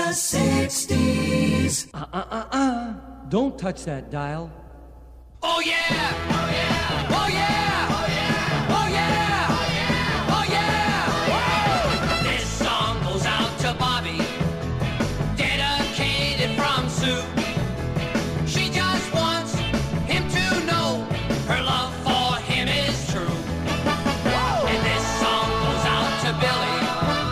60s. Don't touch that dial. Oh yeah! Oh yeah! Oh yeah! Oh yeah! Oh yeah! Oh yeah! Oh yeah! This song goes out to Bobby, dedicated from Sue. She just wants him to know her love for him is true. And this song goes out to Billy,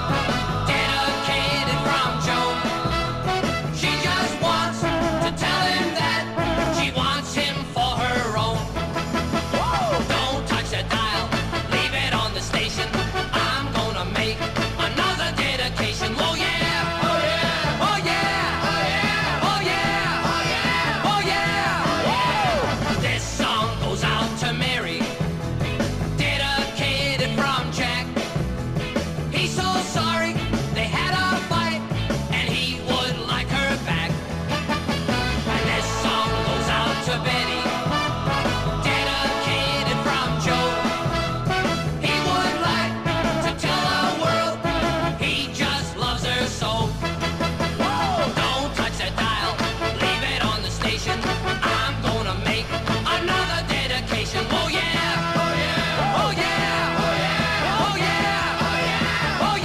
dedicated from Joe. She just wants to tell him that she wants him for her own. Don't touch the dial, leave it on the station. I'm gonna make another dedication. Oh yeah! Oh yeah! Oh yeah! Oh yeah! Oh yeah! Oh yeah! Oh yeah! This song goes out to Mary, dedicated from Jack. He's so sorry they had a fight, and he would like her back. And this song goes out to Betty, dedicated from Joe. He would like to tell the world he just loves her so. Don't touch that dial, leave it on the station. I'm gonna make another dedication. Oh yeah! Oh yeah! Oh yeah! Oh yeah! Oh yeah! Oh yeah! Oh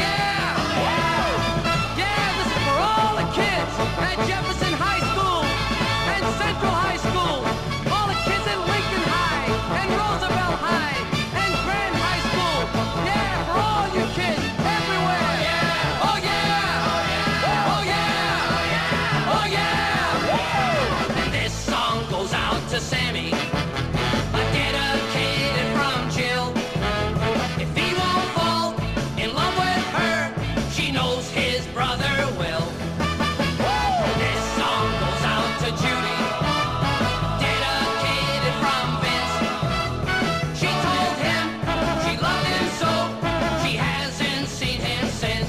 yeah! Yeah, this is for all the kids at Jefferson High School and Central High School. All the kids at Lincoln High and Roosevelt High and Grand High School. Yeah, for all you kids everywhere. Oh yeah! Oh yeah! Oh yeah! And this song goes out to Sammy, dedicated from Jill. If he won't fall in love with her, she knows his brother will. This song goes out to Judy, dedicated from Vince. She told him she loved him so, she hasn't seen him since.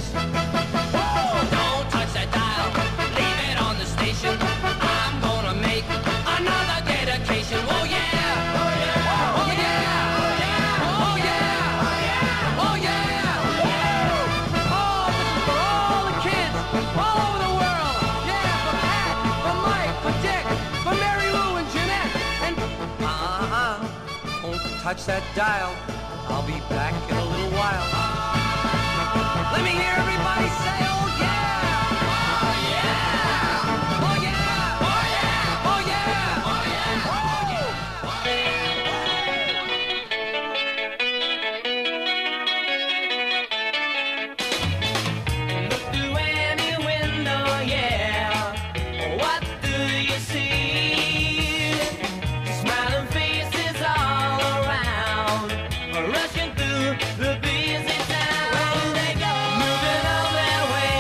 Don't touch that dial, leave it on the station. I'm gonna make another dedication. Oh yeah! Oh yeah! Oh yeah! Oh yeah! Oh yeah! Oh, this is for all the kids all over the world. Yeah, for Pat, for Mike, for Dick, for Mary Lou and Jeanette, and don't touch that dial. I'll be back in a little while. Let me hear everybody say, oh yeah! Oh yeah! Oh yeah! Oh yeah! Oh yeah! Oh yeah! Oh yeah! Look through any window, yeah. What do you see? Smiling faces all around, rushing through the busy town. Where do they go? Moving on their way.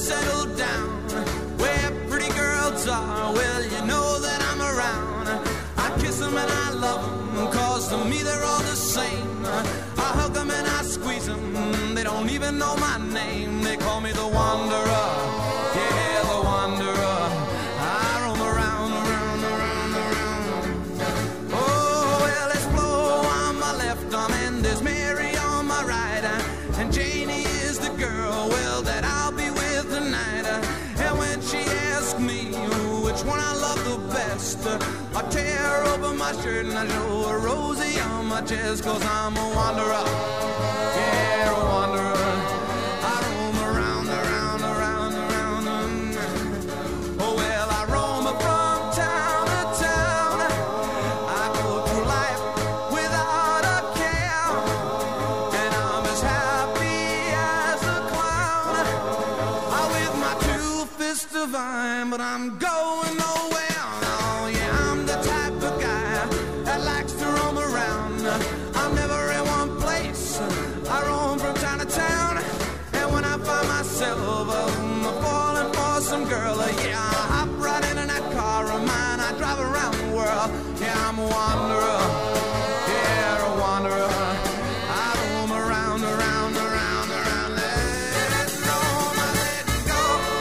settle down where pretty girls are. Well, you know that I'm around. I kiss them and I love them, cause to me they're all the same. I hug them and I squeeze them, they don't even know my name. They call me the Wanderer, yeah, the Wanderer. I roam around, around, around, around. Oh, well, there's Flo on my left arm and there's Mary on my right. And Janie is the girl, well, that I'll be with tonight. And when she asks me which one I love the best, I tear open my shirt and I show a Rosie on my chest. Cause I'm a wanderer, yeah, a wanderer. I roam around, around, around, around. Oh, well, I roam from town to town. I go through life without a care, and I'm as happy as a clown. I with my two fists divine, but I'm going nowhere. Oh, yeah, I'm the type of guy that likes to roam around. I'm never in one place. I roam from town to town, and when I find myself falling for some girl, yeah, I hop right in that car of mine. I drive around the world. Yeah, I'm a wanderer. Yeah, a wanderer. I roam around, around, around, around. Let go, let go.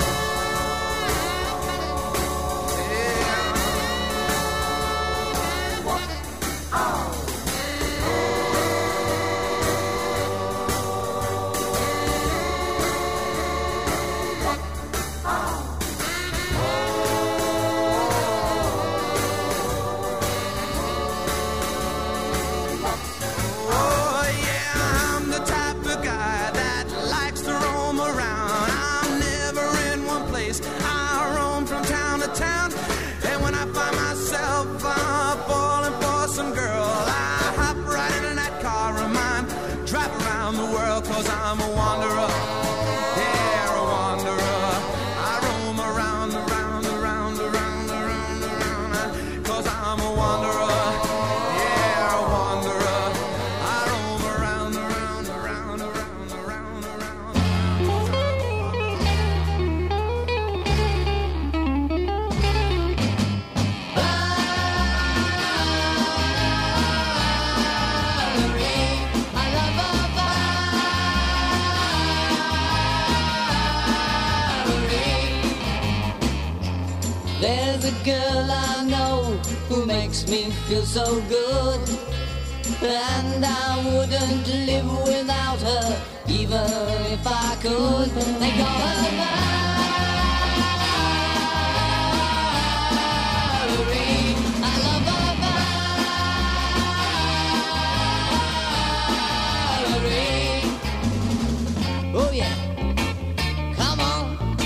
Oh, yeah, I'm the type of guy that likes to roam around. I'm never in one place. I roam from town to town, and when I find myself falling for some girl, I hop right in that car of mine, drive around the world, cause I'm a wanderer. Yeah, a wanderer. I roam around, around, around, around, around, around, cause I'm a wanderer. Yeah, a wanderer. I roam around, around, around, around, around, around. There's a girl I know who makes me feel so good, and I wouldn't live without her, even if I could. They call her Valerie. I love her, Valerie. Oh yeah, come on.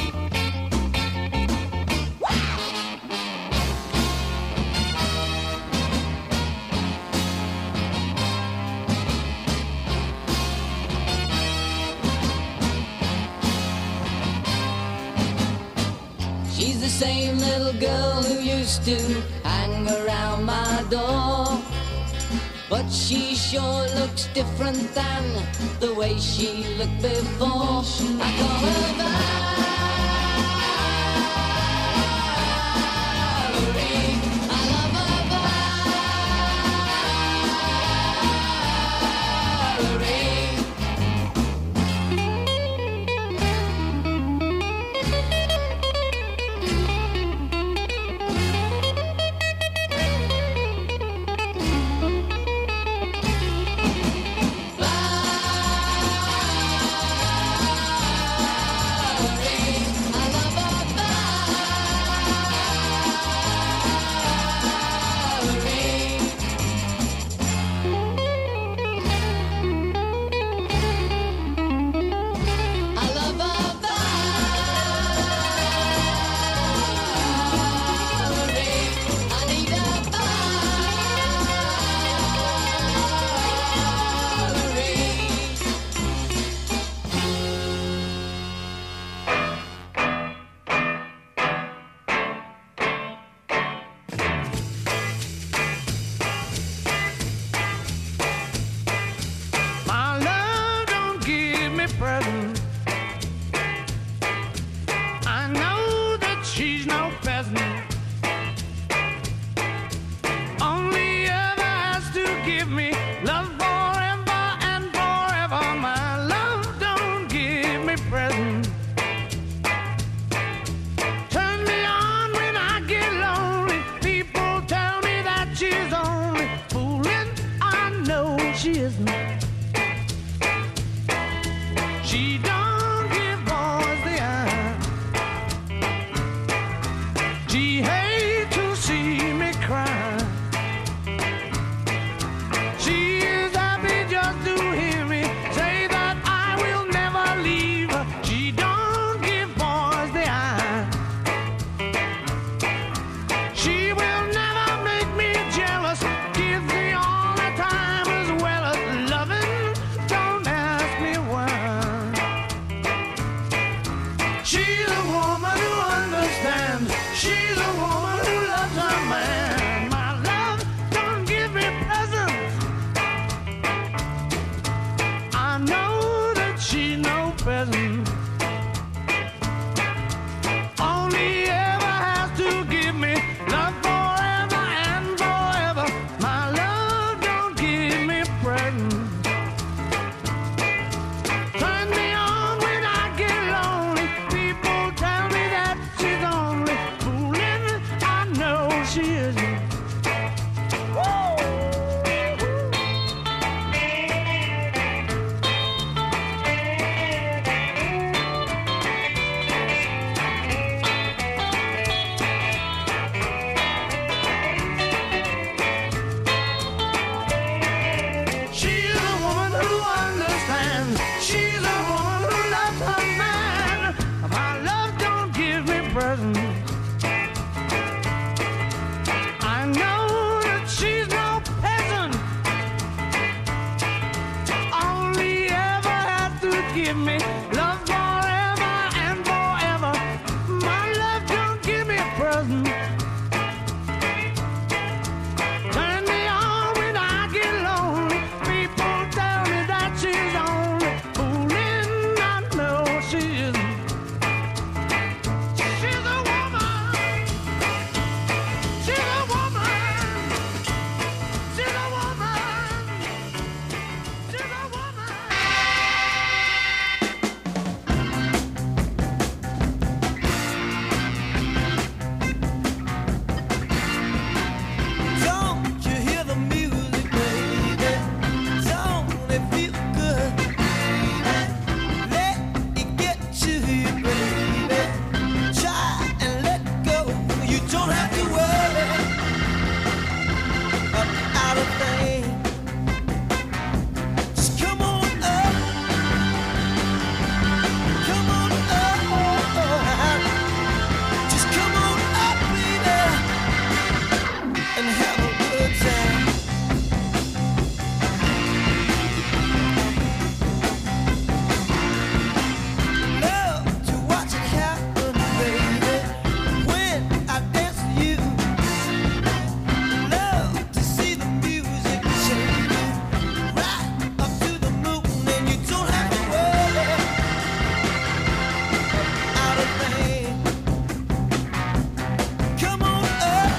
She's the same little girl who used to hang around my door, but she sure looks different than the way she looked before. I call her Valerie. I love her, Valerie. She's a woman who understands. She's a woman who loves her man. My love don't give me presents. I know that she's no peasant. Only ever has to give me love forever and forever. My love don't give me presents. Turn me on when I get lonely. People tell me that she's only fooling. I know she isn't. She's a woman who understands. She's a woman who loves her man. My love don't give me presents. I know that she's no peasant. Only ever has to give me love forever and forever. My love don't give me a present. Turn me on when I get lonely. People tell me that she's only fooling. I know she isn't. She's a woman. She's a woman. She's a woman. She's a woman. Don't you hear the music, baby? Don't it feel good, baby? Let it get to you, baby. Try and let go. You don't have to worry about a thing. Just come on up. Come on up. Just come on up, baby, and have a good time. Love to watch it happen, baby, when I dance with you. Love to see the music change right up to the moon, and you don't have to worry about a thing. Come on up.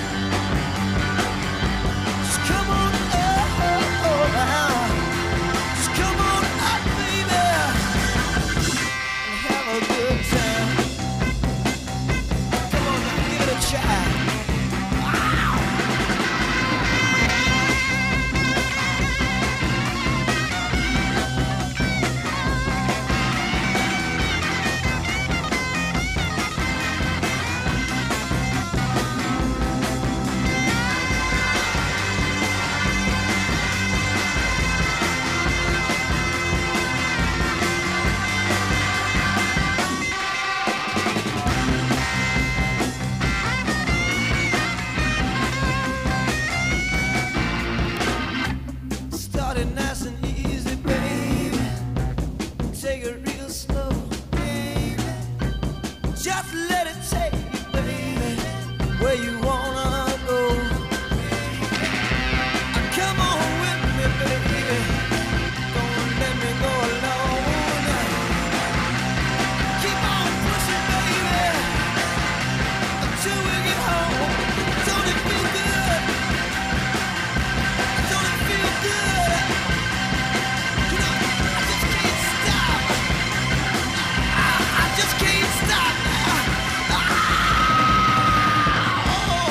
Just come on up. Just come on up, baby, and have a good time. Come on, now, give it a try. Started nice and easy, baby. Take it real slow, baby. Just let it take you, baby, where you wanna go. Come on with me, baby. Don't let me go alone. Keep on pushing, baby, until we get home. Don't it feel good? Don't it feel good? You know, I just can't stop. I just can't stop now. Oh.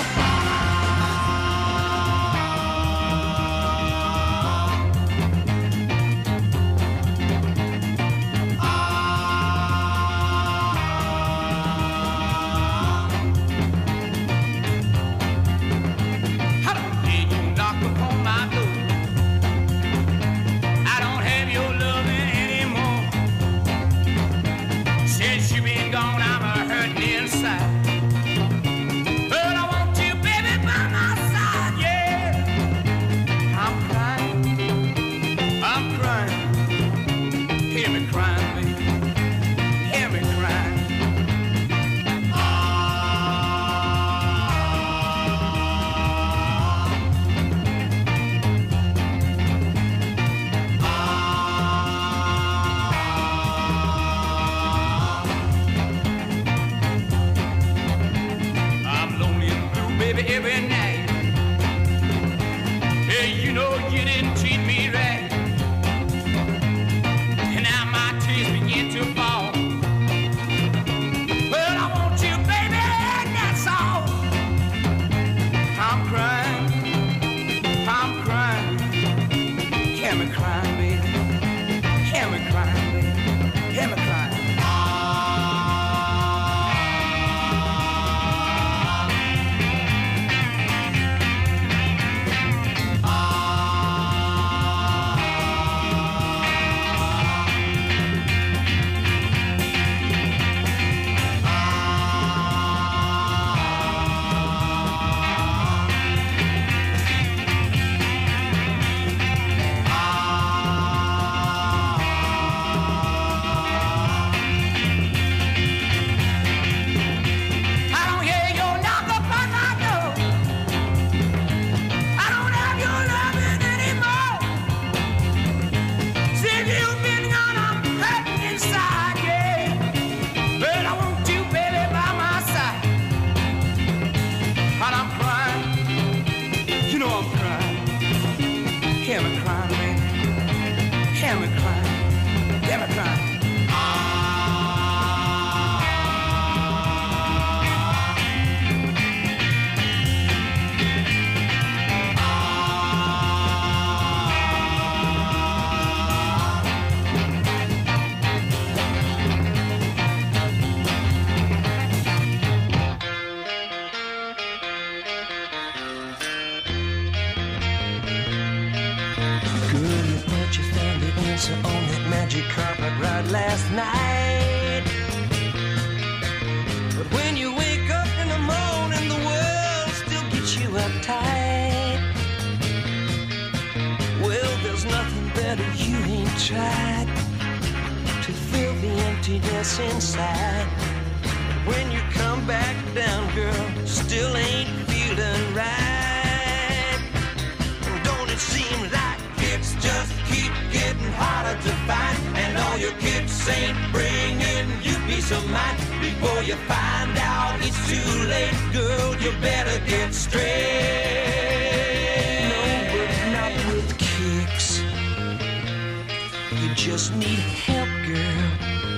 emptiness inside. When you come back down, girl, still ain't feeling right. Don't it seem like kicks just keep getting harder to find? And all your kicks ain't bringing you peace of mind. Before you find out it's too late, girl, you better get straight. No, but not with kicks. You just need help, girl.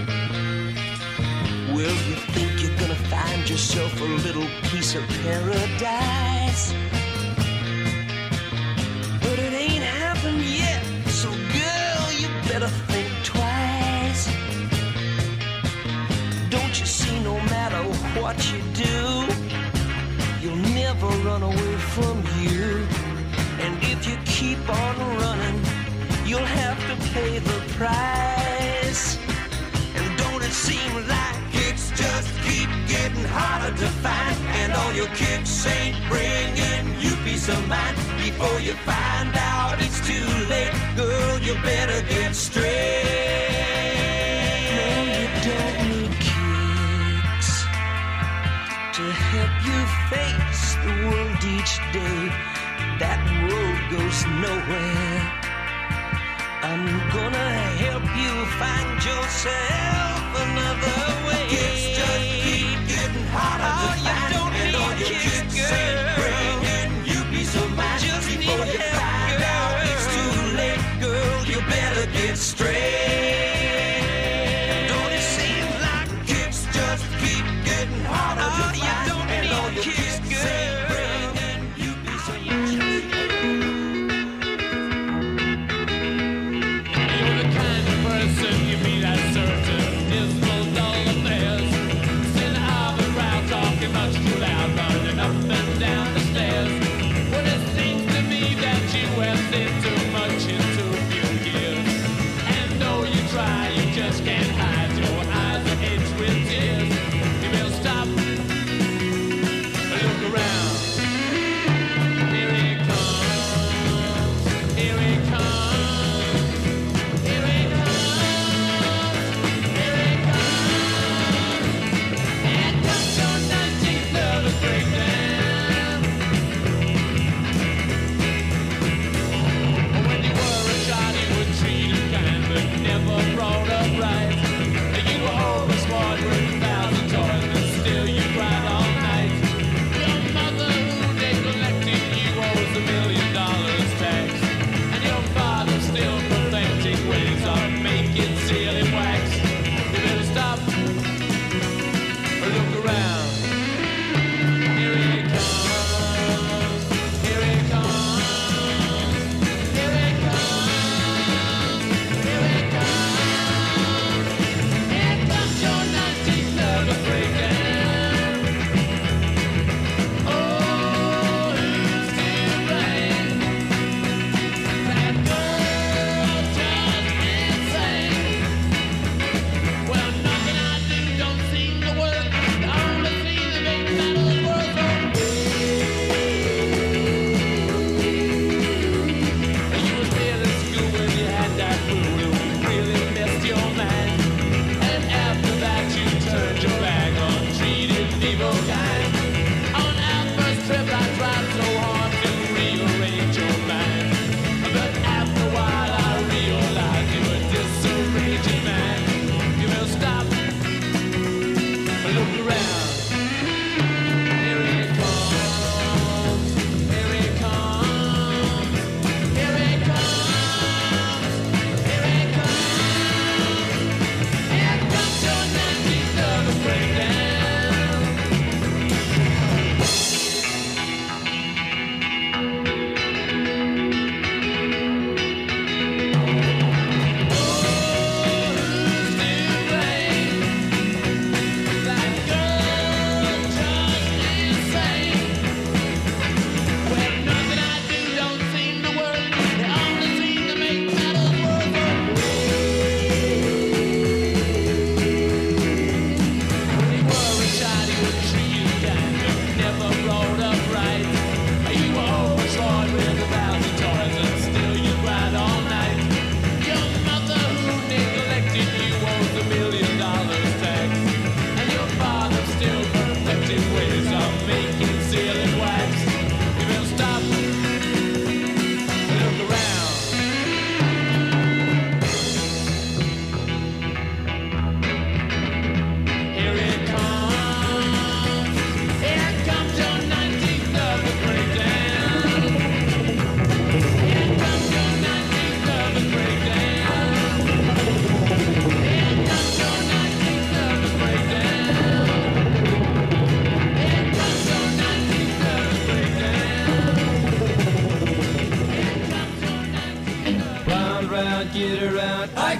Well, you think you're gonna find yourself a little piece of paradise, but it ain't happened yet. So, girl, you better think twice. Don't you see, no matter what you do, you'll never run away from you. And if you keep on running, you'll have to pay the price. And don't it seem like kicks just keep getting harder to find? And all your kicks ain't bringing you peace of mind. Before you find out it's too late, girl, you better get straight. No, you don't need kicks to help you face the world each day. That road goes nowhere. I'm gonna help you find yourself another way. Kicks just keep getting harder to find. You don't need all your kicks, girl. Bringing you peace of mind. Just before you find out it's too late, girl, you better get straight. Don't it seem like kicks just keep getting harder to find? You don't need all your kicks, girl. Bringing you peace of mind. You meet at certain dismal dull affairs.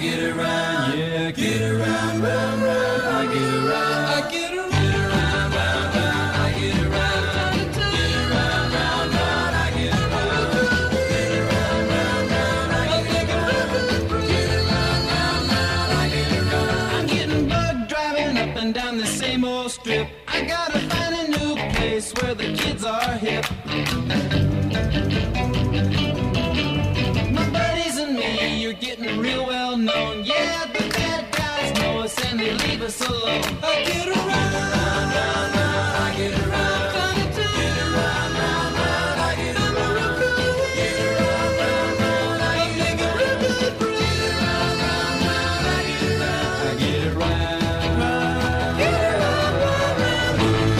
get around, yeah, get around, round, round. I get around, I get around, round, round. I get around, get around, round, round. I get around, get around, round, round. I get around, get around, round, round. I get around. I'm getting bugged driving up and down the same old strip. I gotta find a new place where the kids are hip. My buddies and me, you're getting real well known. Yeah, the bad guys know us and they leave us alone. I get around, round, round, round. I get around, get around, round, round. I get around, get around, round, round. I get around, get around, round, round. I get around, I get around, round, get around, round, round.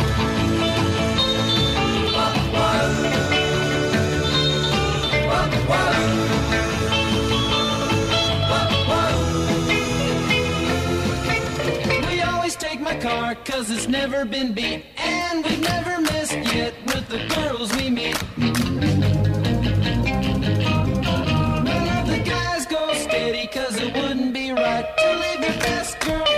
We always take my car, cause it's never been beat. And we've never missed yet with the girls we meet. None of the guys go steady, cause it wouldn't be right to leave your best girl